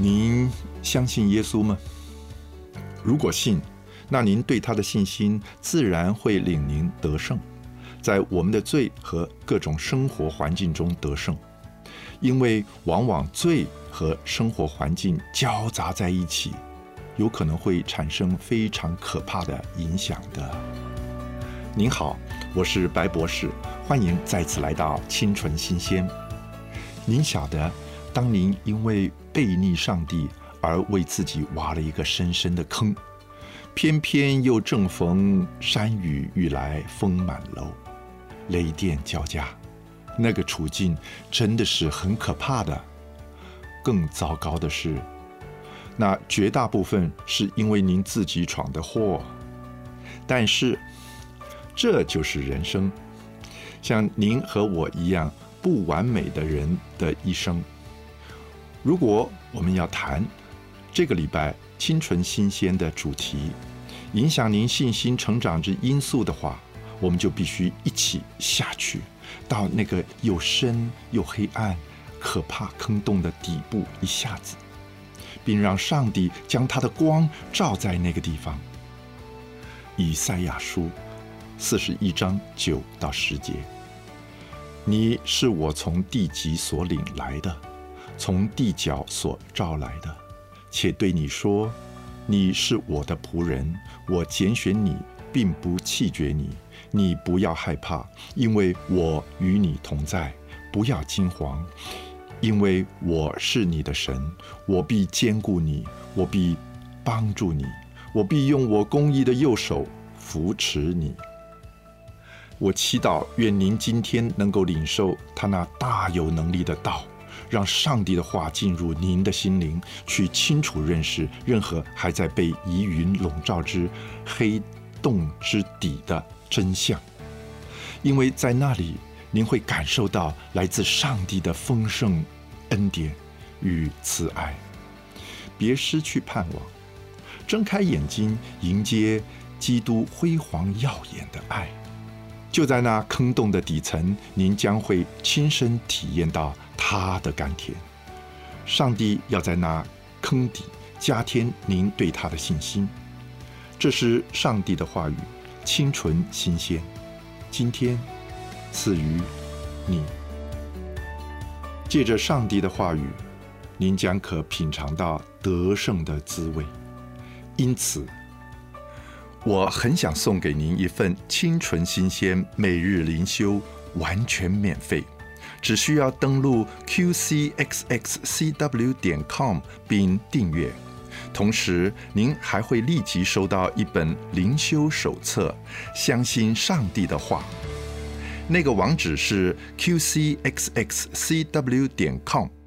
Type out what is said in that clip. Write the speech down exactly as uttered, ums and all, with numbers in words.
您相信耶稣吗？如果信，那您对他的信心自然会领您得胜，在我们的罪和各种生活环境中得胜，因为往往罪和生活环境交杂在一起，有可能会产生非常可怕的影响的。您好，我是白博士，欢迎再次来到清纯新鲜。您晓得，当您因为悖逆上帝而为自己挖了一个深深的坑，偏偏又正逢山雨欲来风满楼，雷电交加，那个处境真的是很可怕的。更糟糕的是，那绝大部分是因为您自己闯的祸。但是这就是人生，像您和我一样不完美的人的一生。如果我们要谈这个礼拜清纯新鲜的主题，影响您信心成长之因素的话，我们就必须一起下去，到那个又深又黑暗、可怕坑洞的底部一下子，并让上帝将他的光照在那个地方。以赛亚书四十一章九到十节，你是我从地极所领来的，从地角所召来的，且对你说，你是我的仆人，我拣选你，并不弃绝你。你不要害怕，因为我与你同在，不要惊惶，因为我是你的神，我必坚固你，我必帮助你，我必用我公义的右手扶持你。我祈祷，愿您今天能够领受他那大有能力的道，让上帝的话进入您的心灵，去清楚认识任何还在被疑云笼罩之黑洞之底的真相，因为在那里您会感受到来自上帝的丰盛恩典与慈爱。别失去盼望，睁开眼睛迎接基督辉煌耀眼的爱。就在那坑洞的底层，您将会亲身体验到他的甘甜。上帝要在那坑底加添您对他的信心。这是上帝的话语，清纯新鲜，今天赐予你。借着上帝的话语，您将可品尝到得胜的滋味。因此我很想送给您一份清纯新鲜每日灵修，完全免费，只需要登录 q c x x c w 点 com 并订阅。同时您还会立即收到一本灵修手册，相信上帝的话。那个网址是 q c x x c w 点 com。